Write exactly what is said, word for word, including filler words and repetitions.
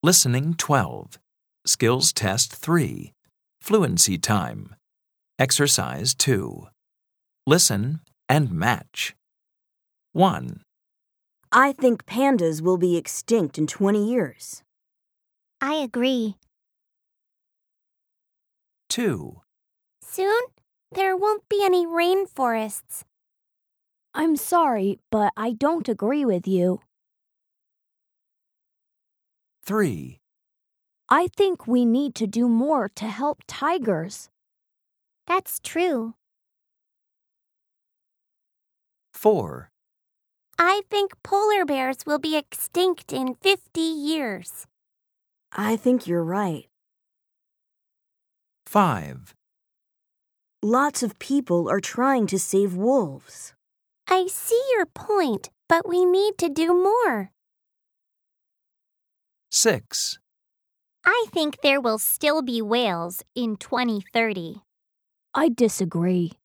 Listening twelve. Skills Test three. Fluency Time. Exercise two. Listen and match. one. I think pandas will be extinct in twenty years. I agree. two. Soon, there won't be any rainforests. I'm sorry, but I don't agree with you. three. I think we need to do more to help tigers. That's true. four. I think polar bears will be extinct in fifty years. I think you're right. five. Lots of people are trying to save wolves. I see your point, but we need to do more. six. I think there will still be whales in twenty thirty. I disagree.